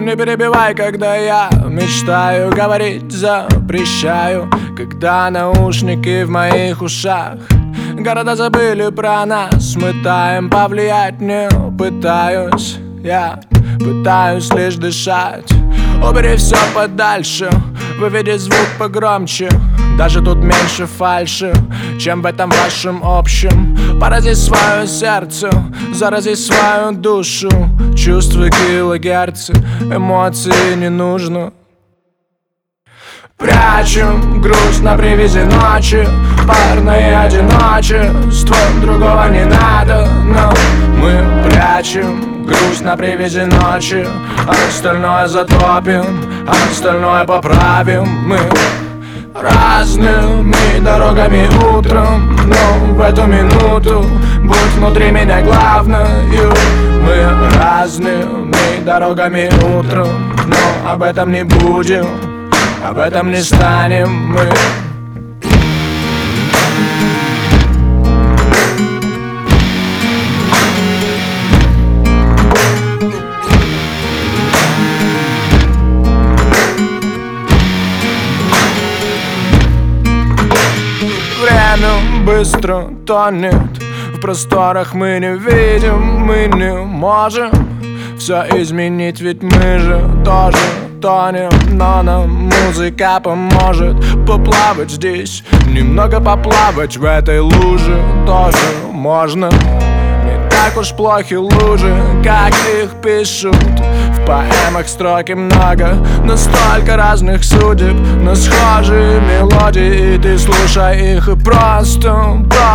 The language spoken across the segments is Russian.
Не перебивай, когда я мечтаю говорить, запрещаю, когда наушники в моих ушах. Города забыли про нас, мы таем, повлиять не пытаюсь. Я пытаюсь лишь дышать. Убери все подальше, выведи звук погромче. Даже тут меньше фальши, чем в этом вашем общем. Порази свое сердце, зарази свою душу. Чувствуй килогерцы, эмоции не нужно. Прячем грусть на привязи ночи, парное одиночество, другого не надо, но мы прячем грусть на привязи ночи, а остальное затопим, а остальное поправим. Мы разными дорогами утром, но в эту минуту будь внутри меня главною. Мы разными дорогами утром, но об этом не будем, об этом не станем мы. Время быстро тонет, в просторах мы не видим, мы не можем все изменить, ведь мы же тоже тонем. Но нам музыка поможет поплавать здесь, немного поплавать в этой луже тоже можно. Не так уж плохи лужи, как их пишут в поэмах, строки много, но столько разных судеб на схожие мелодии, и ты слушай их и просто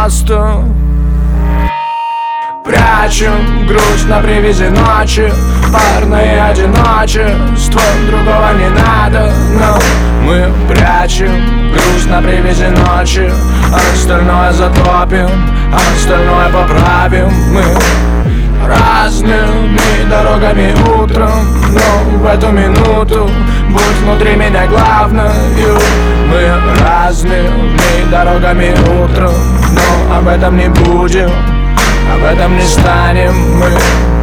прячем грусть на привязи ночи, парное одиночество, другого не надо, но мы прячем грусть на привязи ночи, а остальное затопим, а остальное поправим. Мы разными дорогами утром, но в эту минуту будь внутри меня главною. Мы разными дорогами утром, но об этом не будем, об этом не станем мы.